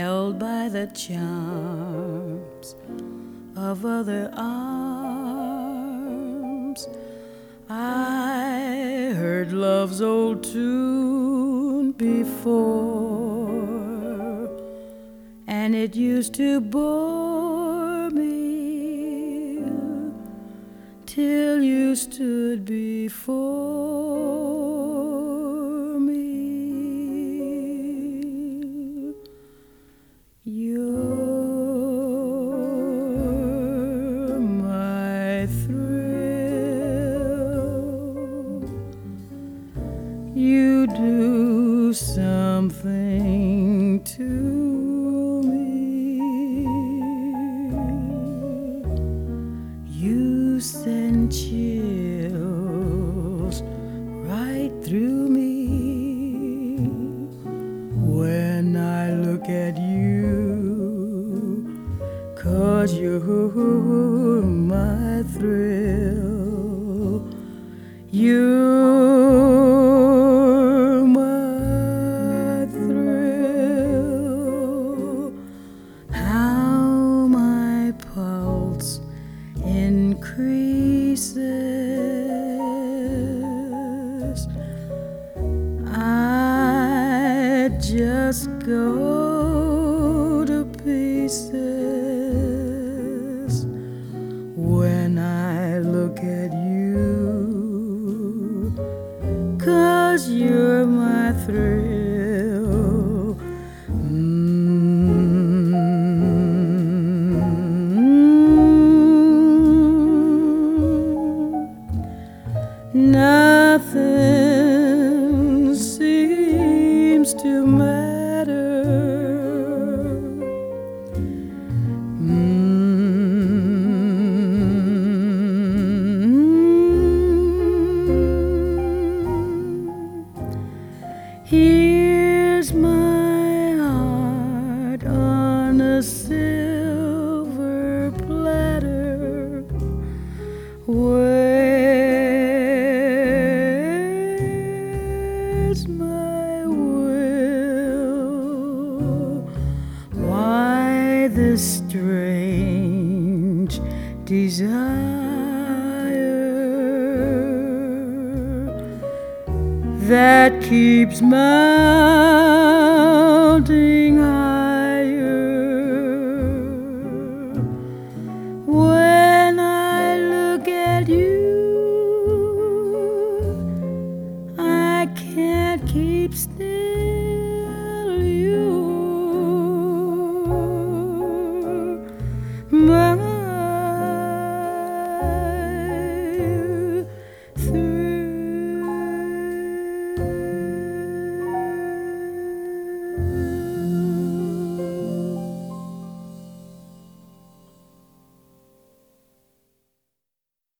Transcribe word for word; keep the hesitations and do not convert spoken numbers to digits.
held by the charms of other arms. I heard love's old tune before, and it used to bore me till you stood before me. You're my thrill. You do something to me. You send chills right through me when I look at you, 'cause you're my thrill. You're my thrill. How my pulse increases, I just go to pieces when I look at you, 'cause you're my thrill. Nothing seems to matter. Here's my heart on a silver platter. Where's my will? Why this strange desire that keeps mounting higher? When I look at you, I can't keep still. You're my